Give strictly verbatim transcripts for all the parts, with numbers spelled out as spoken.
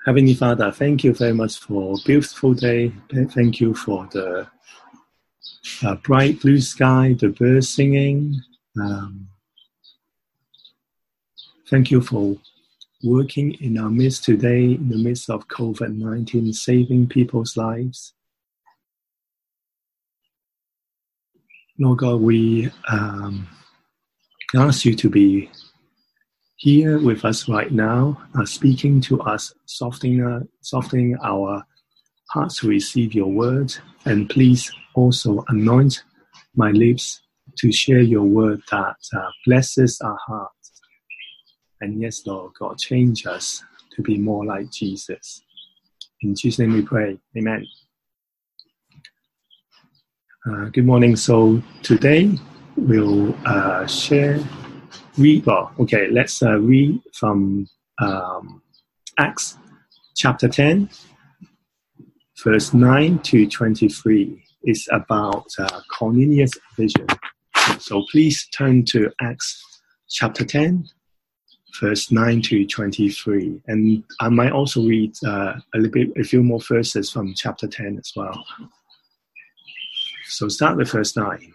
Heavenly Father, thank you very much for a beautiful day. Thank you for the uh, bright blue sky, the birds singing. Um, thank you for working in our midst today, in the midst of COVID nineteen, saving people's lives. Lord God, we um, ask you to be here with us right now, uh, speaking to us, softening, uh, softening our hearts to receive your word. And please also anoint my lips to share your word that uh, blesses our hearts. And yes, Lord God, change us to be more like Jesus. In Jesus' name we pray. Amen. Uh, good morning. So today we'll uh, share, read, well, okay, let's uh, read from um, Acts chapter ten, verse nine to twenty-three. It's about uh, Cornelius' vision. So please turn to Acts chapter ten, verse nine to twenty-three. And I might also read uh, a little bit, a few more verses from chapter ten as well. So start with verse nine.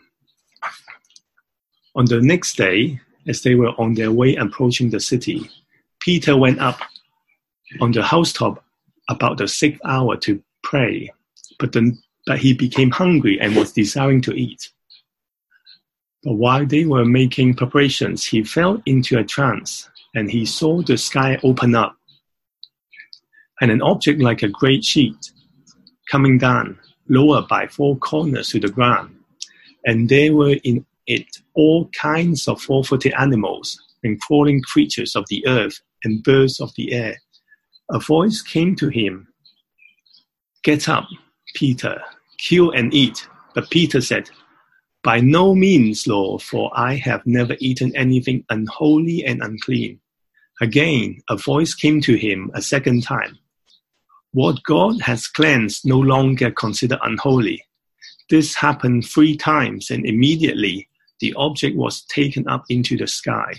On the next day, as they were on their way approaching the city, Peter went up on the housetop about the sixth hour to pray, but, the, but he became hungry and was desiring to eat. But while they were making preparations, he fell into a trance, and he saw the sky open up, and an object like a great sheet coming down, lowered by four corners to the ground. And there were in it all kinds of four-footed animals and crawling creatures of the earth and birds of the air. A voice came to him, "Get up, Peter, kill and eat." But Peter said, "By no means, Lord, for I have never eaten anything unholy and unclean." Again, a voice came to him a second time. "What God has cleansed, no longer consider unholy." This happened three times, and immediately the object was taken up into the sky.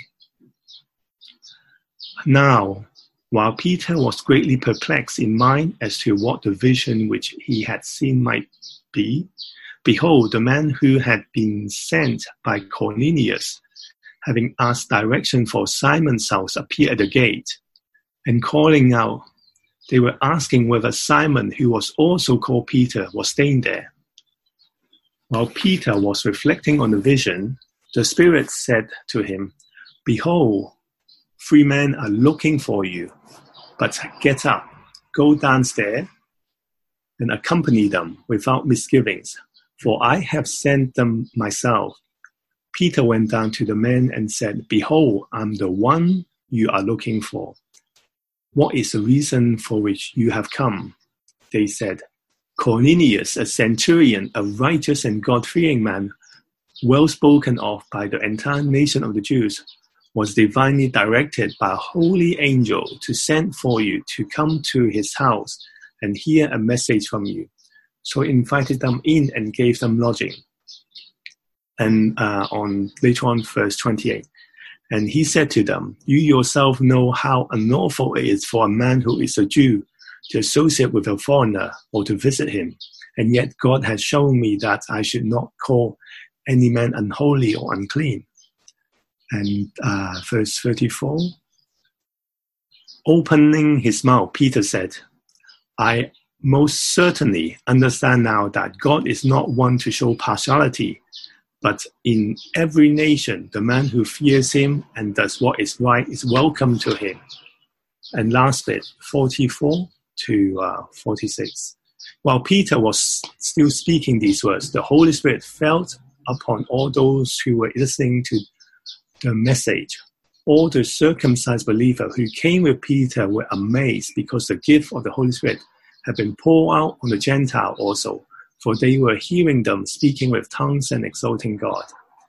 Now, while Peter was greatly perplexed in mind as to what the vision which he had seen might be, behold, the man who had been sent by Cornelius, having asked direction for Simon's house, appeared at the gate, and calling out, they were asking whether Simon, who was also called Peter, was staying there. While Peter was reflecting on the vision, the Spirit said to him, "Behold, three men are looking for you, but get up, go downstairs, and accompany them without misgivings, for I have sent them myself." Peter went down to the men and said, "Behold, I'm the one you are looking for. What is the reason for which you have come?" They said, "Cornelius, a centurion, a righteous and God-fearing man, well spoken of by the entire nation of the Jews, was divinely directed by a holy angel to send for you to come to his house and hear a message from you." So he invited them in and gave them lodging. And uh, on later on, verse twenty-eight. And he said to them, "You yourself know how unlawful it is for a man who is a Jew to associate with a foreigner or to visit him. And yet God has shown me that I should not call any man unholy or unclean." And uh, verse thirty-four. Opening his mouth, Peter said, "I most certainly understand now that God is not one to show partiality, but in every nation, the man who fears him and does what is right is welcome to him." And last bit, forty-four to uh, forty-six. While Peter was still speaking these words, the Holy Spirit fell upon all those who were listening to the message. All the circumcised believers who came with Peter were amazed because the gift of the Holy Spirit had been poured out on the Gentile also, for they were hearing them speaking with tongues and exalting God.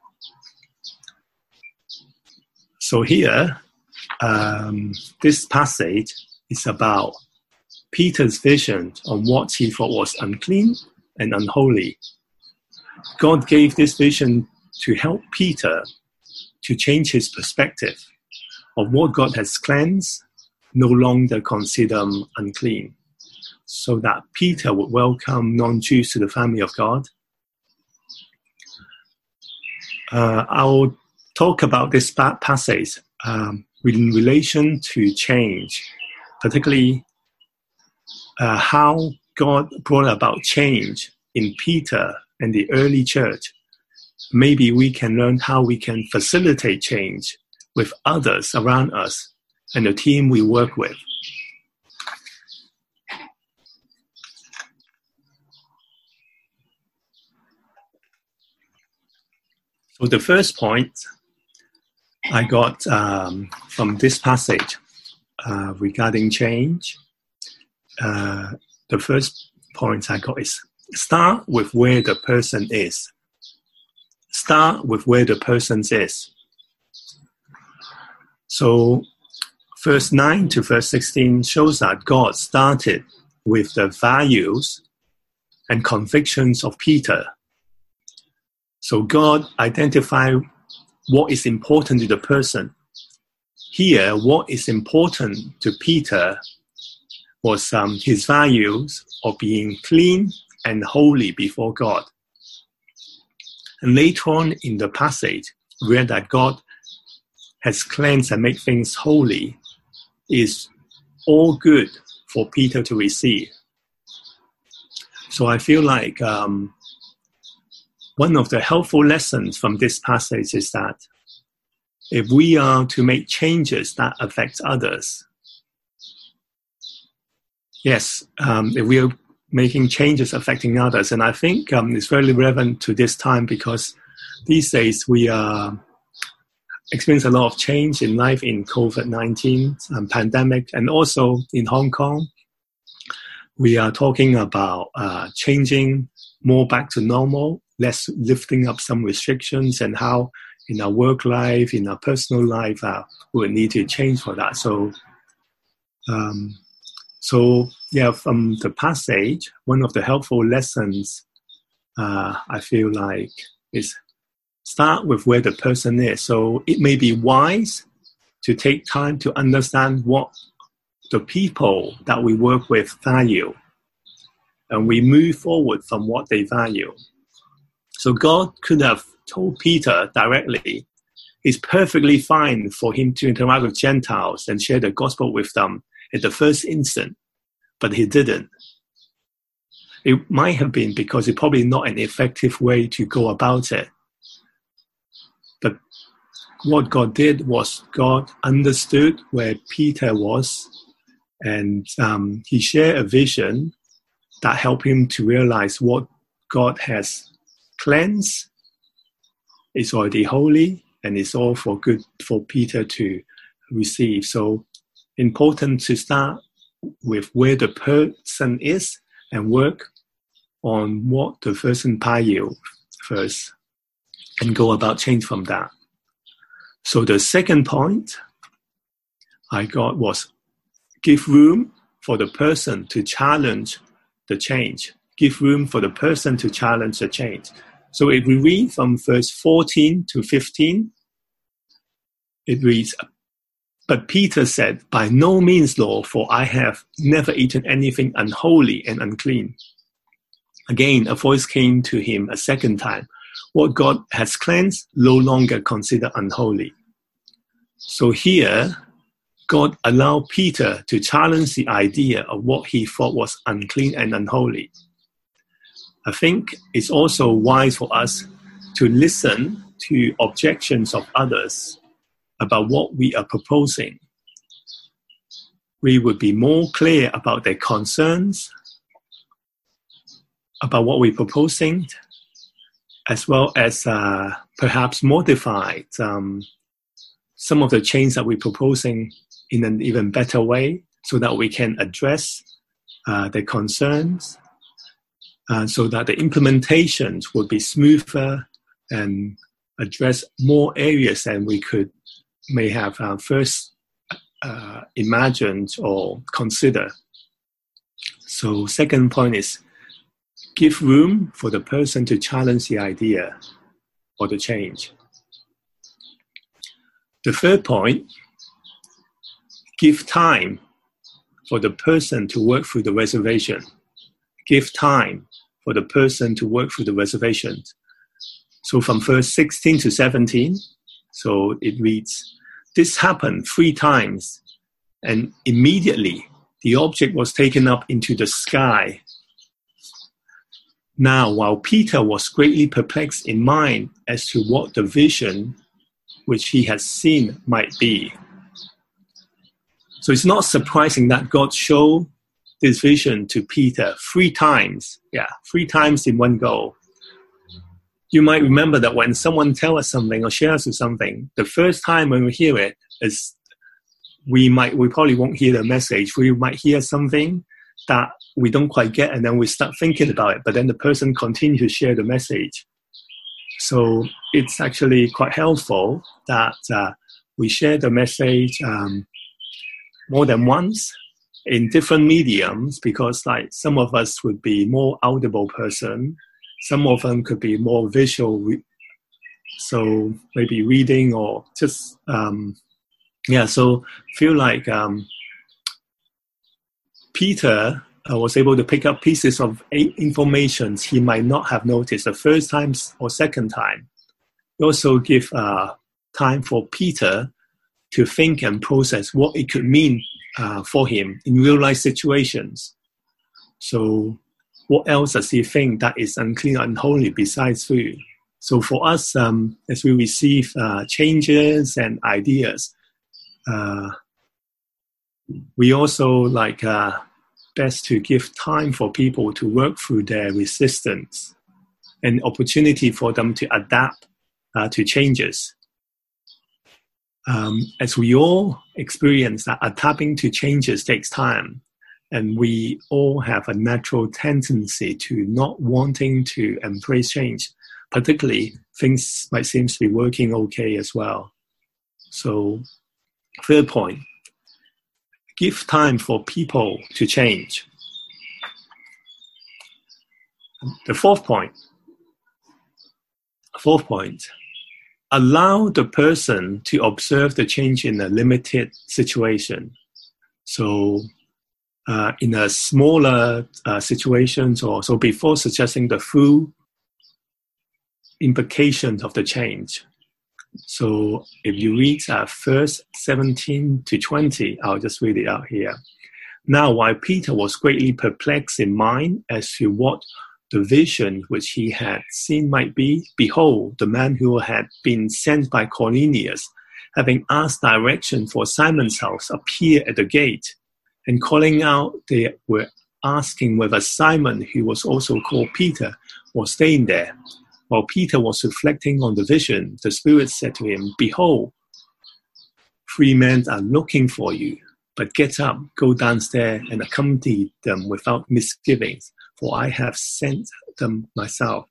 So here, um, this passage is about Peter's vision on what he thought was unclean and unholy. God gave this vision to help Peter to change his perspective of what God has cleansed no longer consider them unclean, so that Peter would welcome non-Jews to the family of God. Uh, I'll talk about this passage um, in relation to change, particularly uh, how God brought about change in Peter and the early church. Maybe we can learn how we can facilitate change with others around us and the team we work with. So the first point I got um, from this passage uh, regarding change, uh, the first point I got is start with where the person is. Start with where the person is. So verse nine to verse sixteen shows that God started with the values and convictions of Peter. So God identified what is important to the person. Here, what is important to Peter was um, his values of being clean and holy before God. And later on in the passage, we read that God has cleansed and made things holy is all good for Peter to receive. So I feel like um, one of the helpful lessons from this passage is that if we are to make changes that affect others, yes, um, if we are making changes affecting others, and I think um, it's very relevant to this time because these days we are experiencing a lot of change in life in COVID nineteen um, pandemic, and also in Hong Kong, we are talking about uh, changing more back to normal, less lifting up some restrictions, and how in our work life, in our personal life, uh, we will need to change for that. So, um, so yeah, from the passage, one of the helpful lessons uh, I feel like is start with where the person is. So it may be wise to take time to understand what the people that we work with value, and we move forward from what they value. So God could have told Peter directly, it's perfectly fine for him to interact with Gentiles and share the gospel with them at the first instant, but he didn't. It might have been because it's probably not an effective way to go about it. But what God did was God understood where Peter was, and um, he shared a vision that helped him to realize what God has cleansed is already holy, and it's all for good for Peter to receive. So important to start with where the person is and work on what the person value first and go about change from that. So the second point I got was give room for the person to challenge the change. Give room for the person to challenge the change. So if we read from verse fourteen to fifteen, it reads, but Peter said, by no means, Lord, for I have never eaten anything unholy and unclean. Again, a voice came to him a second time. What God has cleansed, no longer consider unholy. So here, God allowed Peter to challenge the idea of what he thought was unclean and unholy. I think it's also wise for us to listen to objections of others about what we are proposing. We would be more clear about their concerns, about what we're proposing, as well as uh, perhaps modify um, some of the change that we're proposing in an even better way so that we can address uh, their concerns, uh, so that the implementations would be smoother and address more areas than we could may have uh, first uh, imagined or considered. So second point is give room for the person to challenge the idea or the change. The third point, give time for the person to work through the reservation. Give time for the person to work through the reservation. So from verse sixteen to seventeen, so it reads, this happened three times, and immediately the object was taken up into the sky. Now, while Peter was greatly perplexed in mind as to what the vision which he had seen might be. So it's not surprising that God showed this vision to Peter three times. Yeah, three times in one go. You might remember that when someone tells us something or shares us something, the first time when we hear it is we might we probably won't hear the message. We might hear something that we don't quite get, and then we start thinking about it, but then the person continues to share the message. So it's actually quite helpful that uh, we share the message um, more than once in different mediums, because like some of us would be more audible person, some of them could be more visual, re- so maybe reading or just um, yeah. So feel like um, Peter uh, was able to pick up pieces of information he might not have noticed the first time or second time. He also give uh, time for Peter to think and process what it could mean uh, for him in real life situations. So what else does he think that is unclean or unholy besides food? So for us, um, as we receive uh, changes and ideas, uh, we also like uh, best to give time for people to work through their resistance and opportunity for them to adapt uh, to changes. Um, as we all experience that adapting to changes takes time, and we all have a natural tendency to not wanting to embrace change, particularly things might seem to be working okay as well. So, third point, give time for people to change. The fourth point, fourth point, allow the person to observe the change in a limited situation. So uh, in a smaller uh, situations, or so before suggesting the full implications of the change. So if you read uh, verse seventeen to twenty, I'll just read it out here. Now, while Peter was greatly perplexed in mind as to what the vision which he had seen might be, behold, the man who had been sent by Cornelius, having asked direction for Simon's house, appeared at the gate, and calling out, they were asking whether Simon, who was also called Peter, was staying there. While Peter was reflecting on the vision, the Spirit said to him, behold, three men are looking for you, but get up, go downstairs, and accompany them without misgivings, for I have sent them myself.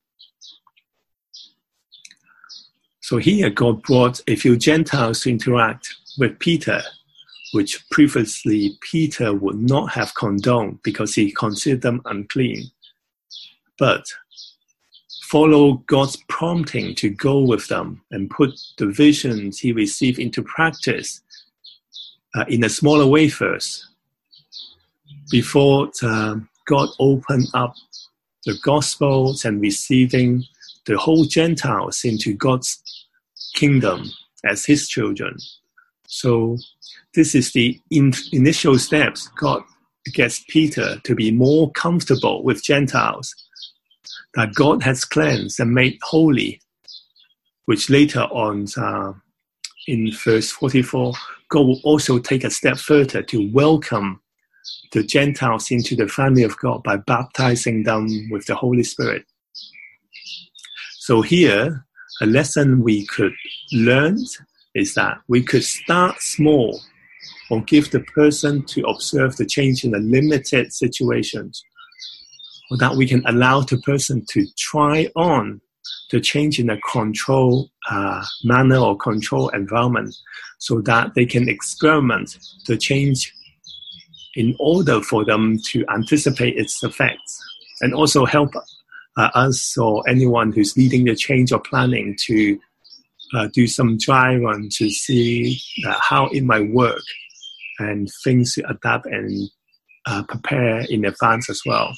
So here God brought a few Gentiles to interact with Peter, which previously Peter would not have condoned because he considered them unclean. But follow God's prompting to go with them and put the visions he received into practice uh, in a smaller way first, before uh, God opened up the Gospels and receiving the whole Gentiles into God's kingdom as his children. So this is the in- initial steps. God gets Peter to be more comfortable with Gentiles that God has cleansed and made holy, which later on uh, in verse forty-four, God will also take a step further to welcome the Gentiles into the family of God by baptizing them with the Holy Spirit. So here, a lesson we could learn is that we could start small or give the person to observe the change in a limited situations, or that we can allow the person to try on the change in a controlled uh, manner or controlled environment, so that they can experiment the change in order for them to anticipate its effects, and also help uh, us or anyone who's leading the change or planning to uh, do some dry run to see uh, how it might work and things to adapt and uh, prepare in advance as well.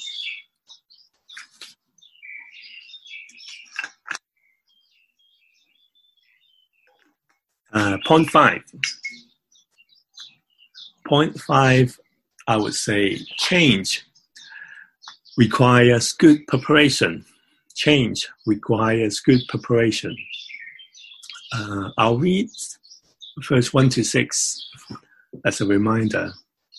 Uh, point five. Point five, I would say, change requires good preparation. Change requires good preparation. Uh, I'll read verse one to six as a reminder.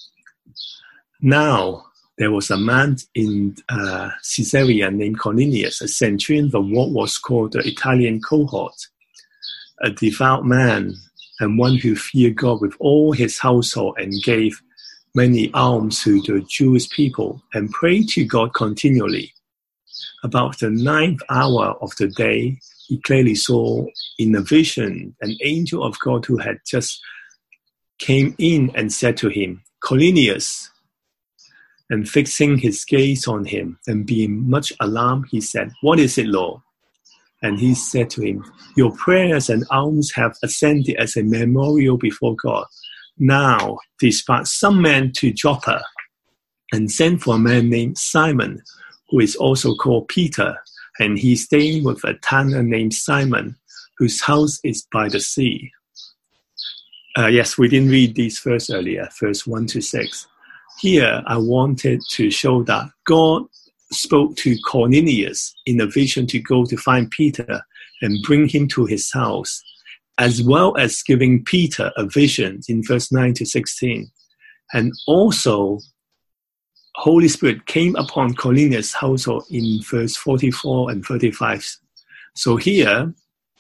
Now, there was a man in uh, Caesarea named Cornelius, a centurion of what was called the Italian cohort, a devout man and one who feared God with all his household and gave many alms to the Jewish people and prayed to God continually. About the ninth hour of the day, he clearly saw in a vision an angel of God who had just came in and said to him, Cornelius. And fixing his gaze on him and being much alarmed, he said, What is it, Lord? And he said to him, Your prayers and alms have ascended as a memorial before God. Now dispatch some men to Joppa and send for a man named Simon, who is also called Peter, and he's staying with a tanner named Simon, whose house is by the sea. Uh, yes, we didn't read these verses earlier, verse one to six. Here, I wanted to show that God spoke to Cornelius in a vision to go to find Peter and bring him to his house, as well as giving Peter a vision in verse nine to sixteen. And also, Holy Spirit came upon Cornelius' household in verse forty-four and thirty-five. So here,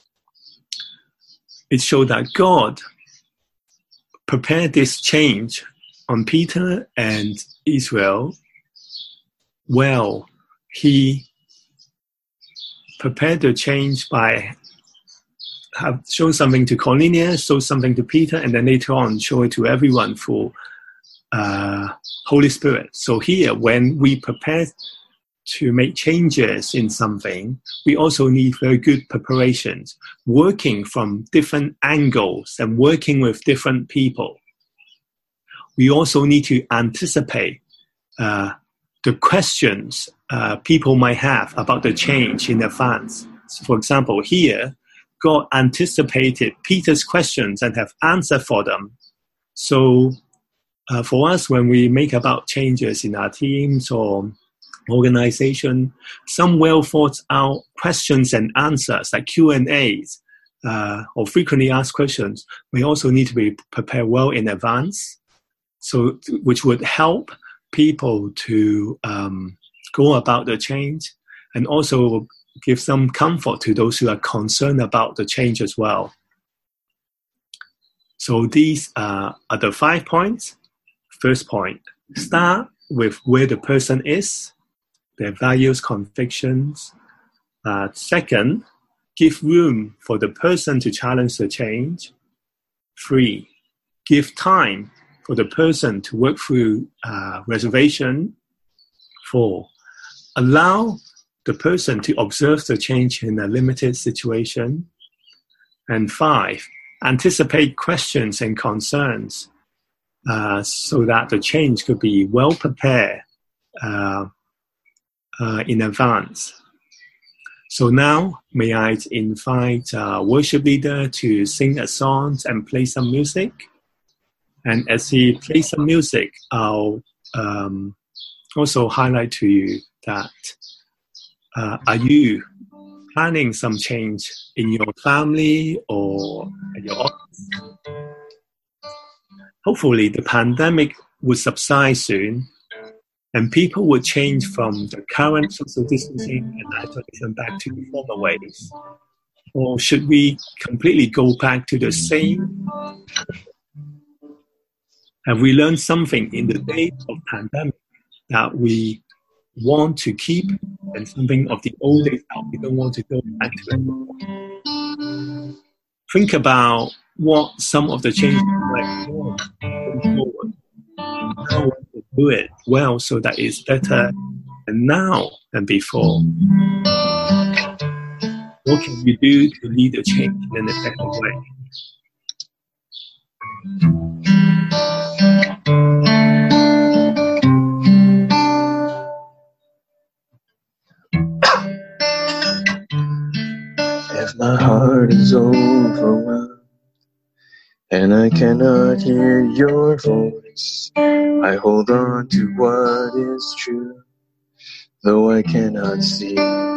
it showed that God prepared this change on Peter and Israel. Well, he prepared the change by have shown something to Cornelius, show something to Peter, and then later on show it to everyone for uh, Holy Spirit. So here, when we prepare to make changes in something, we also need very good preparations, working from different angles and working with different people. We also need to anticipate uh, the questions uh, people might have about the change in advance. So for example, here, God anticipated Peter's questions and have answered for them. So uh, for us, when we make about changes in our teams or organization, some well thought out questions and answers like Q and A's uh, or frequently asked questions may also need to be prepared well in advance. So, which would help people to um, go about the change and also give some comfort to those who are concerned about the change as well. So these uh, are the five points. First point, start with where the person is, their values, convictions. Uh, second, give room for the person to challenge the change. Three, give time for the person to work through uh, reservation. Four, allow the person to observe the change in a limited situation. And five, anticipate questions and concerns uh, so that the change could be well prepared uh, uh, in advance. So now, may I invite our worship leader to sing a song and play some music. And as he plays some music, I'll um, also highlight to you that uh, are you planning some change in your family or at your office? Hopefully, the pandemic will subside soon, and people will change from the current social distancing and isolation back to the former ways. Or should we completely go back to the same? Have we learned something in the days of pandemic that we want to keep and something of the old days that we don't want to go back to anymore? Think about what some of the changes like going forward. How to do it well so that it's better than now than before. What can you do to lead the change in an effective way? My heart is overwhelmed, and I cannot hear your voice. I hold on to what is true, though I cannot see.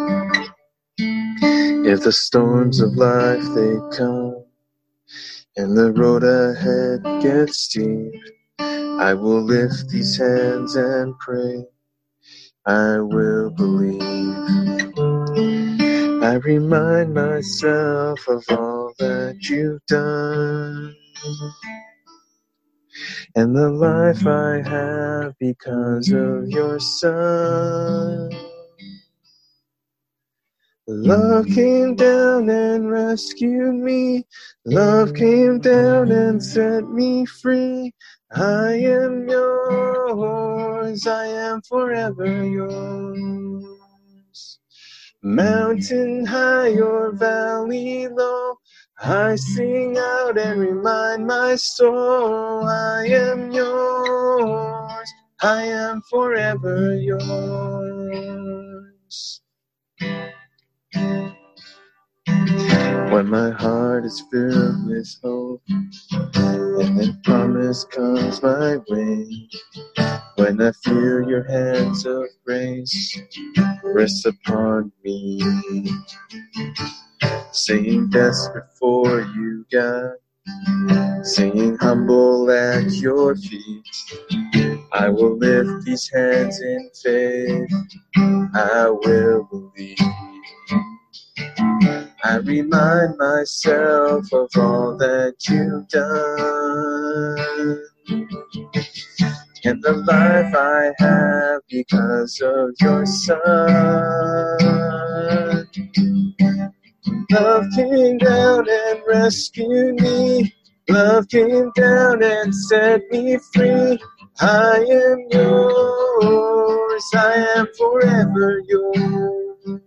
If the storms of life they come, and the road ahead gets steep, I will lift these hands and pray. I will believe. I remind myself of all that you've done, and the life I have because of your Son. Love came down and rescued me. Love came down and set me free. I am yours. I am forever yours. Mountain high or valley low, I sing out and remind my soul, I am yours. I am forever yours. When my heart is filled with hope, and the promise comes my way, when I feel your hands of grace rest upon me, singing desperate for you, God, singing humble at your feet, I will lift these hands in faith, I will believe. I remind myself of all that you've done, and the life I have because of your Son. Love came down and rescued me. Love came down and set me free. I am yours. I am forever yours.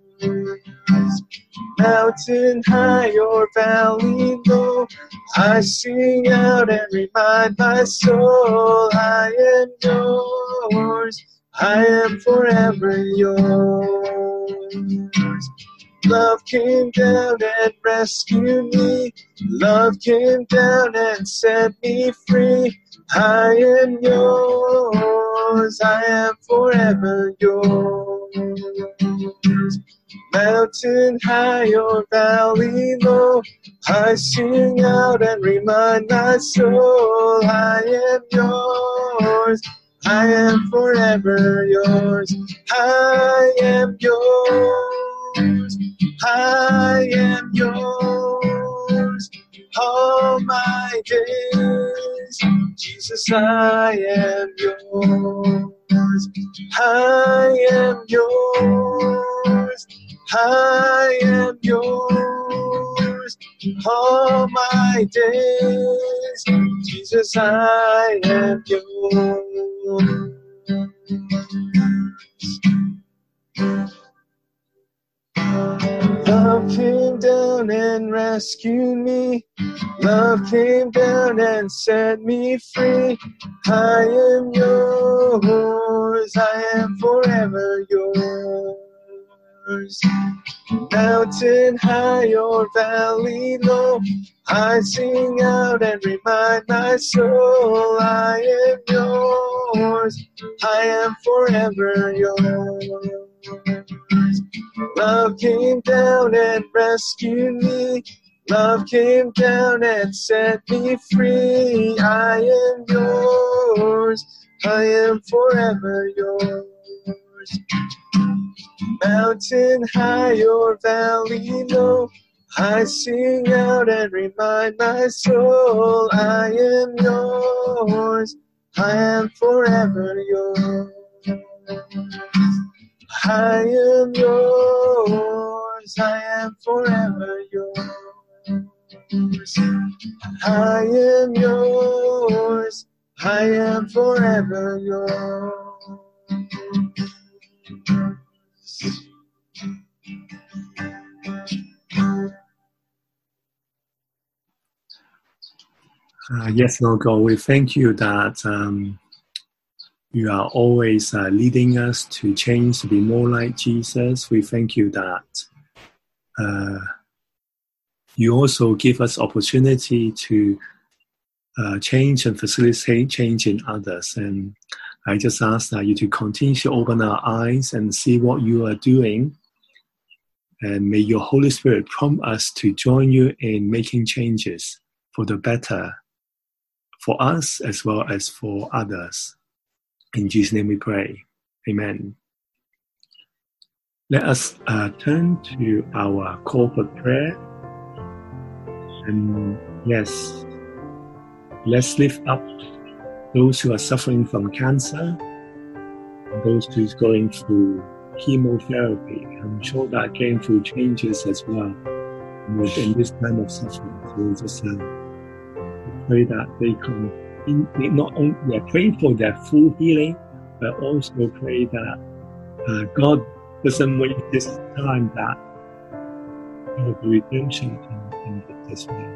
Mountain high or valley low, I sing out and remind my soul, I am yours, I am forever yours. Love came down and rescued me, love came down and set me free, I am yours, I am forever yours. Mountain high or valley low, I sing out and remind my soul, I am yours, I am forever yours, I am yours, I am yours, all my days, Jesus, I am yours, I am yours, I am yours, all my days, Jesus, I am yours. Love came down and rescued me, love came down and set me free, I am yours, I am forever yours. Mountain high or valley low, I sing out and remind my soul, I am yours, I am forever yours. Love came down and rescued me, love came down and set me free, I am yours, I am forever yours. Mountain high or valley low, I sing out and remind my soul, I am yours, I am forever yours. I am yours, I am forever yours. I am yours, I am forever yours. Uh, yes, Lord God, we thank you that um, you are always uh, leading us to change, to be more like Jesus. We thank you that uh, You also give us opportunity to uh, change and facilitate change in others. And I just ask that you to continue to open our eyes and see what you are doing. And may your Holy Spirit prompt us to join you in making changes for the better, for us as well as for others. In Jesus' name we pray. Amen. Let us uh, turn to our corporate prayer. And yes, let's lift up those who are suffering from cancer, and those who are going through chemotherapy. I'm sure that are going through changes as well within this time of suffering. So just uh, pray that they can in, they not only yeah, pray for their full healing, but also pray that uh, God doesn't wait this time that you know, the redemption can come as well.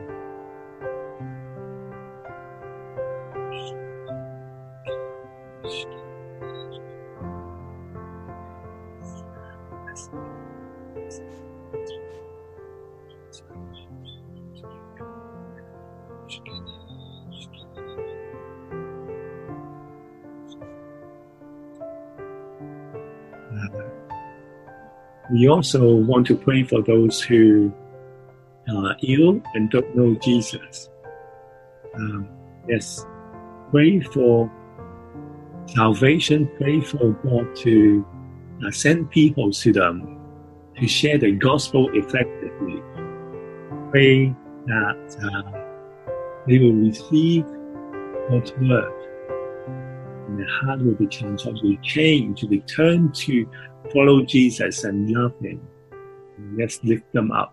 We also want to pray for those who are ill and don't know Jesus. Um, yes, pray for salvation, pray for God to uh, send people to them to share the gospel effectively. Pray that uh, they will receive God's word and their heart will be transformed, will change, will turn to follow Jesus and love Him. And let's lift them up.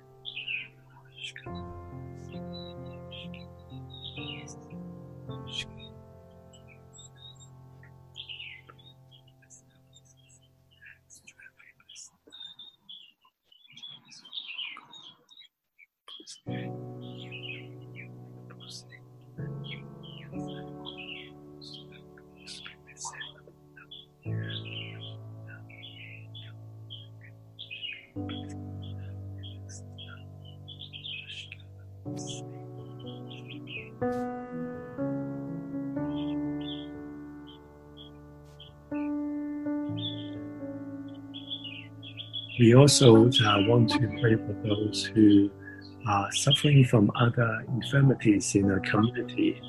We also uh, want to pray for those who are suffering from other infirmities in our community.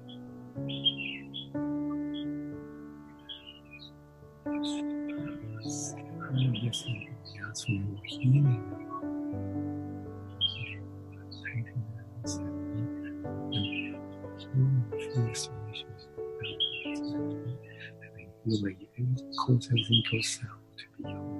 Cause every single cell to be whole.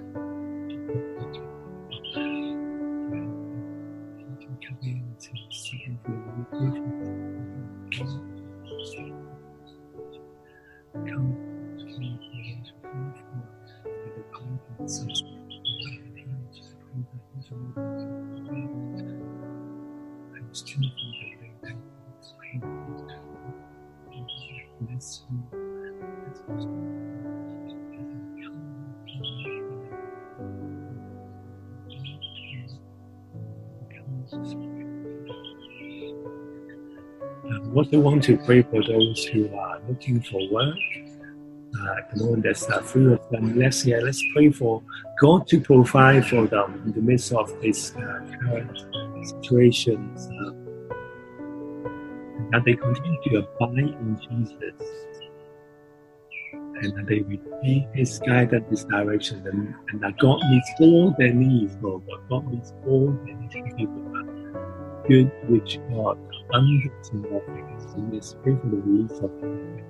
I also want to pray for those who are looking for work. Uh, at the moment, there's a few of them. Let's, yeah, let's pray for God to provide for them in the midst of this uh, current situations. Uh, that they continue to abide in Jesus. And that they receive His guidance, His direction. And, and that God meets all their needs, Lord. God meets all their needs. Good which God abundance in all things, and let's pray for the release of them.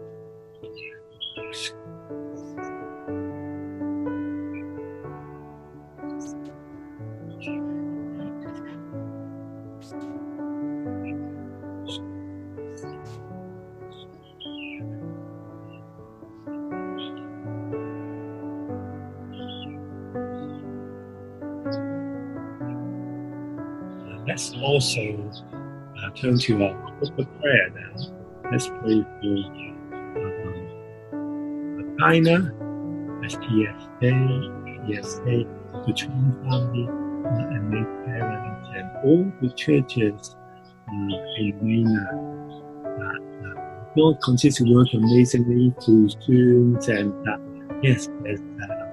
Let's also uh, turn to our corporate prayer now. Let's pray for um, China, S T S A, P S A, the Chong family, uh, and their parents and all the churches uh, in Vienna. Uh, uh, God continues to work amazingly through students, and uh, yes, there's uh,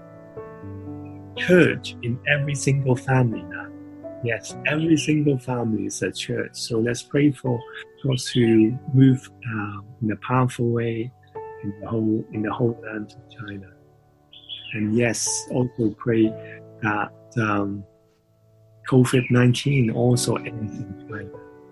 church in every single family now. Yes, every single family is a church. So let's pray for God to move uh, in a powerful way in the whole in the whole land of China. And yes, also pray that um, COVID nineteen also ends in China.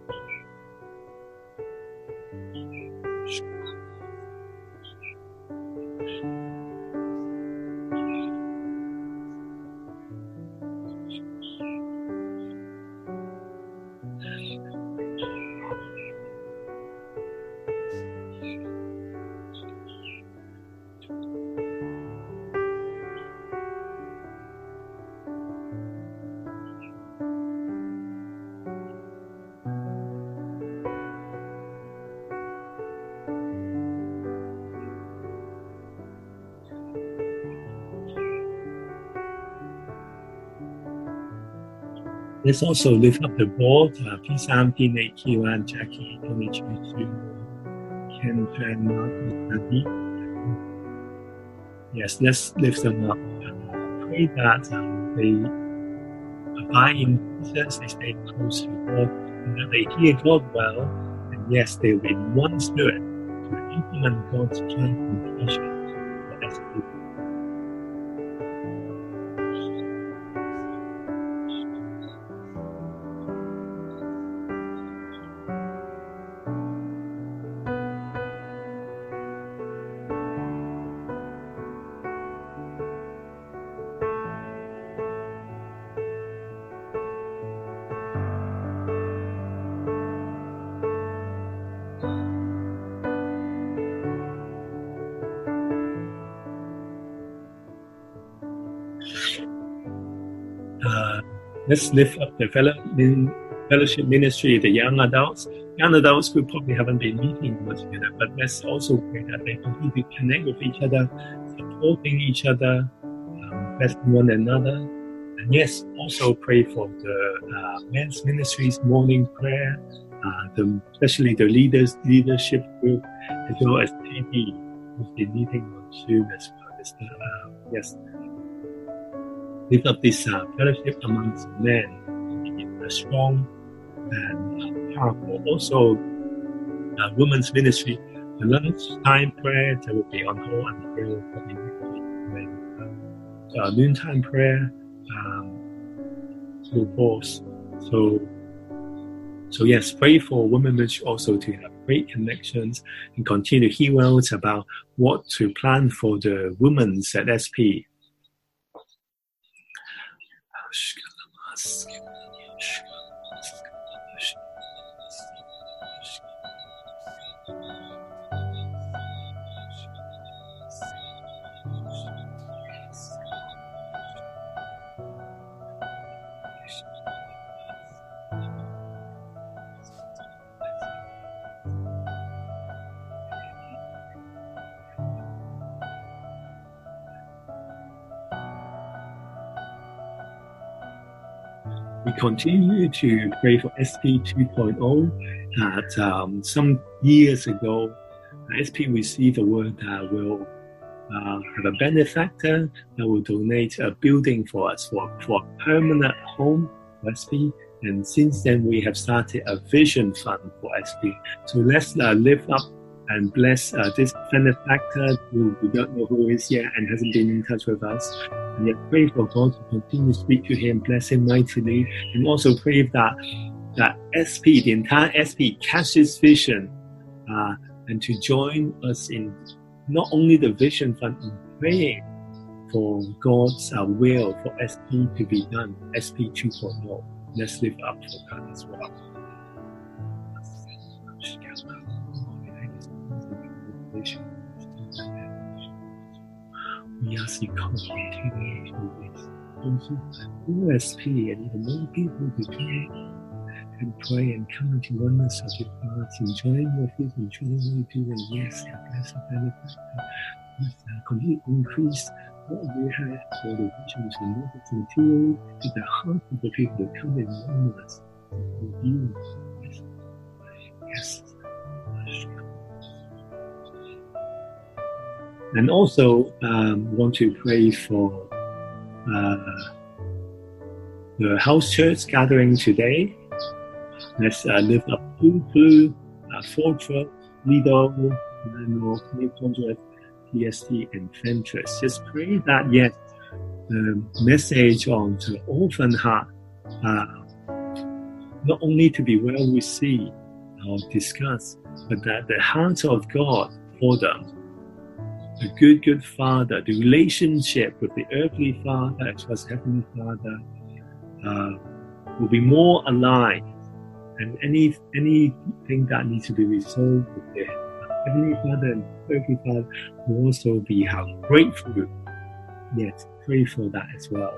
Let's also lift up the board, uh, P三 D N Q and Jackie, Tony Chu, Ken, Jan, Mark, yes, let's lift them up. Uh, pray that um, they abide in Jesus, they stay close to God, and that they hear God well, and yes, they will be one spirit to implement God's plan and vision for S P. Uh, let's lift up the fellowship ministry, the young adults. Young adults who probably haven't been meeting much together, but let's also pray that they continue to connect with each other, supporting each other, um, blessing one another. And yes, also pray for the uh, men's ministries morning prayer, uh, the, especially the leaders leadership group, as well as T D, who's been meeting on Zoom as well. As the, uh, yes. Lift up this uh, fellowship amongst men, keep it strong and powerful. Also, uh, women's ministry, the lunchtime prayer that will be on hold until probably next week. When, uh, noontime prayer, um, so forth. So, so yes, pray for women ministry also to have great connections and continue to hear well about what to plan for the women's at S P. We continue to pray for S P two point oh. That um, some years ago, S P received a word that will uh, have a benefactor that will donate a building for us for, for a permanent home for S P. And since then, we have started a vision fund for S P. So let's uh, lift up and bless uh, this benefactor who we don't know who is yet and hasn't been in touch with us. And yet pray for God to continue to speak to him, bless him mightily, and also pray that that S P, the entire S P, catches vision uh, and to join us in not only the vision fund, in praying for God's uh, will for S P to be done, S P two point oh. Let's live up for that as well. We ask you to continue to this. Also, O S P and even more people to join and pray and come into oneness of your hearts, enjoying what it is, enjoying what you do, and yes, and bless the benefactor. Continue to increase what you have for the vision to move it into to the heart of the people to come in oneness with you. Yes. And also um, want to pray for uh, the house church gathering today. Let's uh, lift up Pulu, uh, Fortress, Lido, Landmark, New Congress, T S T, and Fentress. Just pray that, yes, the message on the orphan heart, uh, not only to be well received or discussed, but that the heart of God for them, the good, good Father, the relationship with the earthly Father as well as Heavenly Father, uh, will be more aligned. And any anything that needs to be resolved with the Heavenly Father and Earthly Father will also be how grateful. Yes, pray for that as well.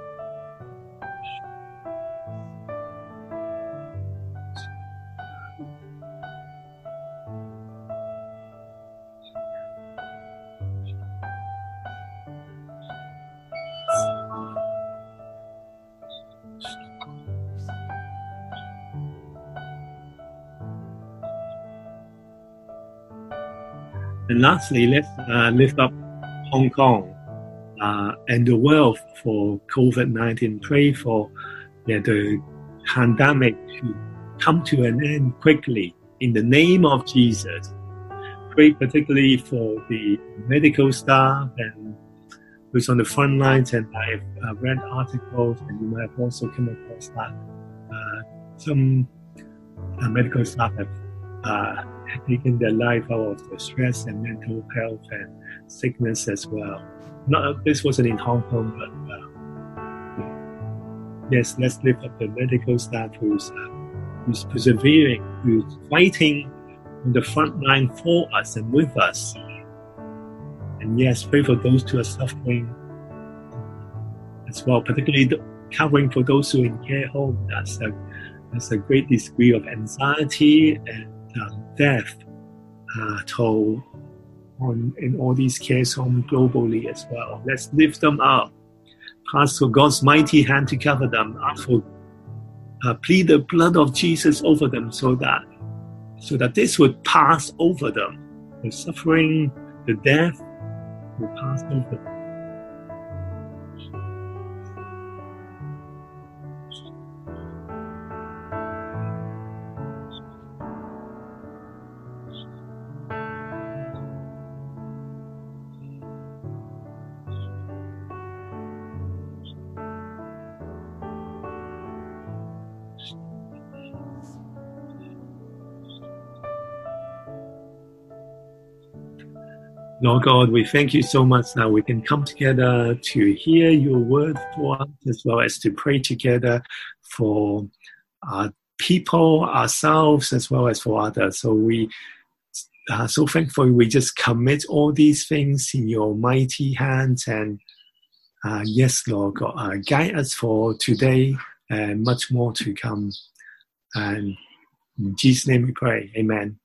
And lastly, let's uh, lift up Hong Kong uh, and the world for COVID nineteen. Pray for yeah, the pandemic to come to an end quickly in the name of Jesus. Pray particularly for the medical staff and who's on the front lines. And I've uh, read articles, and you might have also come across that uh, some uh, medical staff have uh, taken their life out of the stress and mental health and sickness as well. Not this wasn't in Hong Kong, but uh, yes, let's lift up the medical staff who's uh, who's persevering, who's fighting on the front line for us and with us. And yes, pray for those who are suffering as well, particularly the, covering for those who are in care home. That's a that's a great degree of anxiety and um, death uh, toll on in all these care homes globally as well. Let's lift them up. Ask for God's mighty hand to cover them. Ask for uh, plead the blood of Jesus over them, so that so that this would pass over them. The suffering, the death will pass over them. Lord God, we thank you so much that we can come together to hear your word for us, as well as to pray together for our people, ourselves, as well as for others. So we are so thankful. We just commit all these things in your mighty hands. And uh, yes, Lord God, uh, guide us for today and much more to come. And in Jesus' name we pray. Amen.